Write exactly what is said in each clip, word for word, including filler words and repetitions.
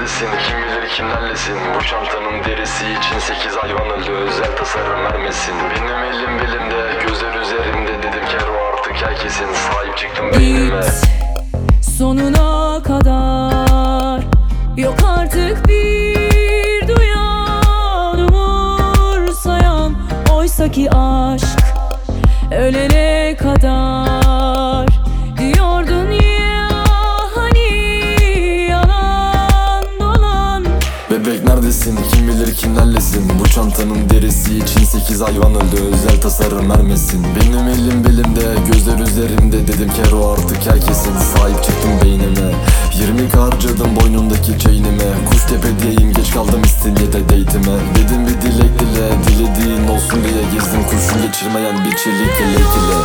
neredesin? Kim bilir kimlerlesin? Bu çantanın derisi için sekiz hayvan öldü. Özel tasarım vermesin. Benim elim belimde, gözler üzerimde. Dedim Kero artık herkesin. Sahip çıktım beynime. Git sonuna kadar. Yok artık bir duyan, umursayan. Oysa ki aşk ölene kadar. Diyordun ya hani, yalan dolan. Bebek neredesin? Kim bilir kimlerlesin? Bu çantanın derisi için sekiz hayvan öldü. Özel tasarım vermesin. Benim elim belimde, gözler üzerimde. Dedim Kero artık herkesin. Sahip çıktım beynime. Yirmi harcadım boynundaki chainime. Kuştepe'deyim, geç kaldım İstinye'de date'ime. Dedim bir dilek dile, dilediğin olsun diye gezdim. Kurşun geçirmeyen bir çelik yelek ile.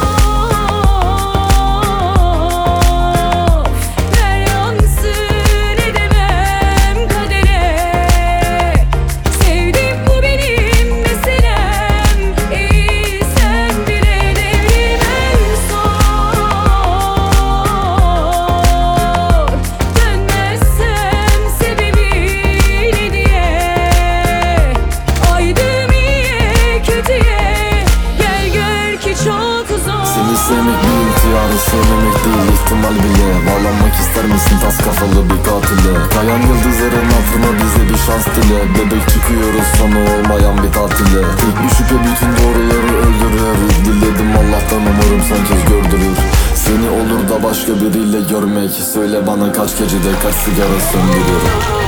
Seni sevmek bir intihar, sevmemek değil ihtimal bile. Bağlanmak ister misin tas kafalı bir katile? Kayan yıldızların altına bize bir şans dile. Bebek çıkıyoruz sonu olmayan bir tatile. Tek bir şüphe bütün doğruları öldürür. Diledim Allah'tan umarım son kez gördürür. Seni olur da başka biriyle görmek. Söyle bana kaç gecede kaç sigara söndürür.